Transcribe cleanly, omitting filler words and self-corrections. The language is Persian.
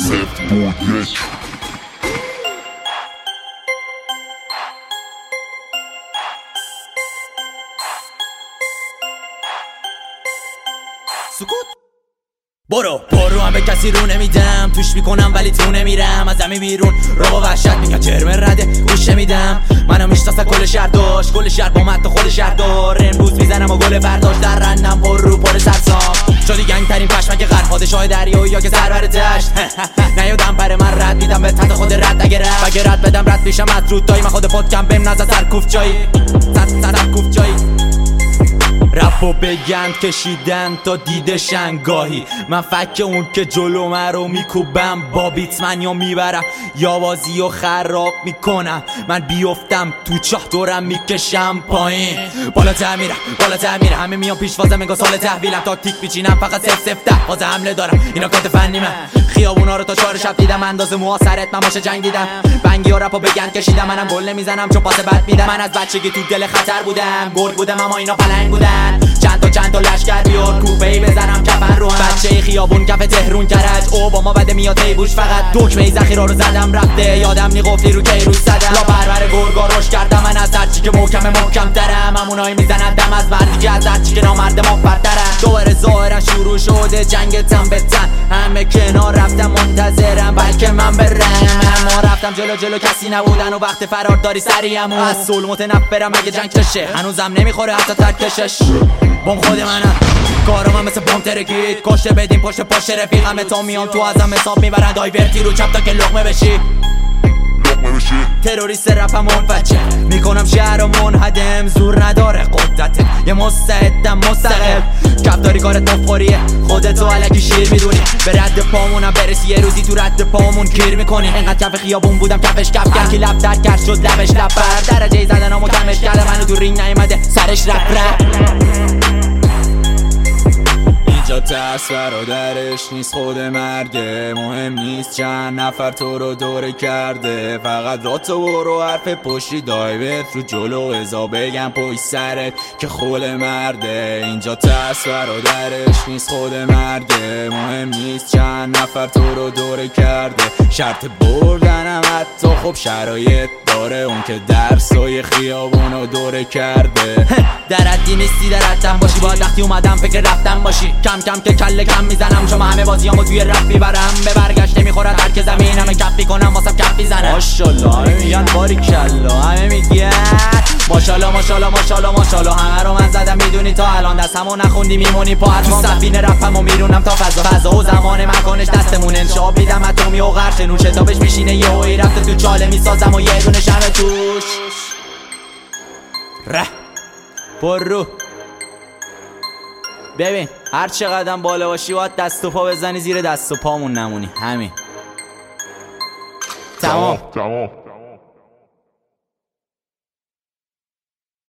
سفت بود سکوت. برو هم به کسی رو نمیدم، توش میکنم ولی تو نمیرم. از همین بیرون رو با وحشت میگن جرم رده گوش نمیدم. منو میشناسه کل شهر داشت، کل شهر با مت خود شهر دار. امروز میزنم و گل برداشت در رنم پر سرسام. شدی گنگ ترین پشمک غرب، پادشاه دریایی یا که سرور دشت. نیادم پر من رد میدم به تحت خود رد اگه رد بدم رد میشم از رودایی. من خود پادکم بهم نزد سرکوف جایی سرکوف جایی. رفو بگند کشیدن تا دیده شنگاهی. من فک اون که جلو مرو میکوبم با بیت. من یا میبرم یا بازی و خراب میکنم. من بیفتم تو چاه دورم میکشم پایین. بالاتر میرم همه میان پیش وازم انگار سال تحویلم. تاکتیک میچینم فقط 0-0-10 باز حمله دارم. اینا کات فنی من خیابونا رو تا 4 شب دیدم. اندازه موها سرت من باشه جنگیدم. بنگی ها رپو بگند کشیدم. منم گل نمیزنم چون پاس بد میدم. من از بچگی تو دل خطر بودم. گرگ بودم اما اینا پلنگ بودن. چند تا لشکر بیار کوپه‌ای بزنم کفن رو هم. بچه خیابون کف تهرون کرج اوباما بده میاد تیبوش. فقط دکمه ذخیره رو زدم رفته یادم نی قفلی رو کیروش زدم. لا پرور گرگا روش کردم. من از هرچی که محکم ترم. همونایی میزنن دم از مردی که از هرچی که نامرد مفبرترم. دوباره ظاهرا شروع شده جنگ تن به تن. همه کنار رفتم منتظرم بلکه من برم. اما رفتم جلو کسی نبودن و وقت فرار داری سریم. از صلح متنفرم اگه جنگ تشه هنوزم نمیخوره حتی ترکشش. بم خود منم کارم هم مثل بم ترکید. کشته بدیم پشت رفیقم تا میام تو ازم حساب میبرن. دایورتی رو چپ تا که لقمه بشی. تروریست رپم منفجر میکنم شهر رو منهدم. زور نداره قدرته یه مستعدم مستقل. کفداری کارت مفخوریه خودتو علکی شیر میدونی. به رد پامونم برسی یه روزی تو رد پامون گیر میکنی. اینقدر کف خیابون بودم کفش کف کرد که لب در کرد شد لبش لب بر. درجه زدنامو کمش کرده منو تو رینگ نیومده سرش رپ. اینجا ترس برادرش نیست خود مرگه. مهم نیست چند نفر تو رو دوره کرده. فقط را تو برو حرف پشتی دایوت رو جلو ازا بگم پشت سرت که خول مرده. اینجا ترس برادرش نیست خود مرگه. مهم نیست چند نفر تو رو دوره کرده. شرط بردنم حتی خب شرایط داره. اون که درسای خیابونو دوره کرده. در حدی نیستی در حدم باشی. باید وقتی اومدم فکر رفتم باشی. کم که کله کم میزنم چون همه بازیامو توی رپ میبرم. به برگشت نمیخورد هر که زمین همه کف میکنم واسم کف میزنم. ماشالله همه میگن باریکلا. همه میگن ماشالله همه رو من زدم میدونی تا الان دست همو نخوندی میمونی پا. تو سفینه رپمو میرونم تا فضا و زمان مکانش دستمون انشاب میدم اتمی و غرش نوش حسابش میشینه یه هوی رفته تو چاله میسازم و یه دونه شمه توش ره برو. ببین هر چقدر بالا باشی باید دست و پا بزنی زیر دست و پامون نمونی. همین تمام.